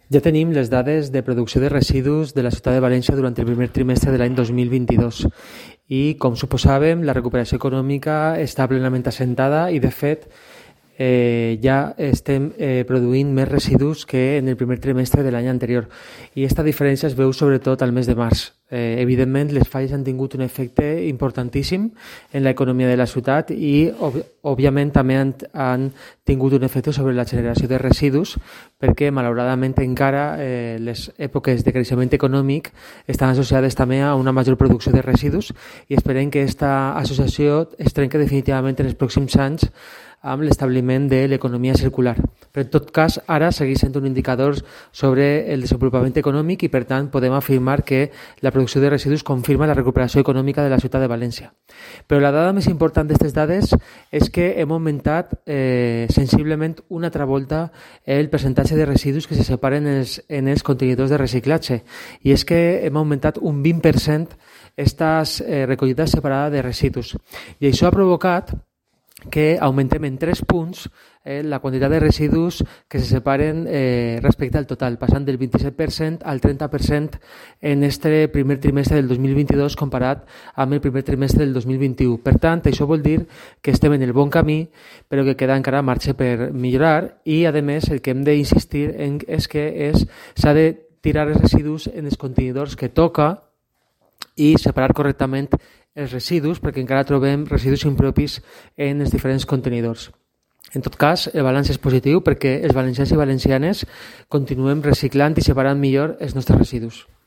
Ja tenim les dades de producció de residus de la ciutat de València durant el primer trimestre de l'any 2022 i, com suposàvem, la recuperació econòmica està plenament assentada i, de fet, ja estem produint més residus que en el primer trimestre de l'any anterior. I aquesta diferència es veu sobretot al mes de març. Evidentment, les falles han tingut un efecte importantíssim en l'economia de la ciutat i, òbviament, també han tingut un efecte sobre la generació de residus perquè, malauradament, encara les èpoques de creixement econòmic estan associades també a una major producció de residus i esperem que aquesta associació es trenqui definitivament en els pròxims anys amb l'establiment de l'economia circular. Però, en tot cas, ara segueix sent un indicador sobre el desenvolupament econòmic i, per tant, podem afirmar que la producció de residus confirma la recuperació econòmica de la ciutat de València. Però la dada més important d'aquestes dades és que hem augmentat sensiblement una altra volta el percentatge de residus que se separen en els contenidors de reciclatge. I és que hem augmentat un 20% estas recollides separades de residus. I això ha provocat que augmentem en 3 punts la quantitat de residus que se separen respecte al total, passant del 27% al 30% en este primer trimestre del 2022 comparat amb el primer trimestre del 2021. Per tant, això vol dir que estem en el bon camí, però que queda encara marge per millorar i, a més, el que hem d'insistir és que s'ha de tirar els residus en els contenidors que toca i separar correctament els residus, perquè encara trobem residus impropis en els diferents contenidors. En tot cas, el balanç és positiu perquè els valencians i valencianes continuem reciclant i separant millor els nostres residus.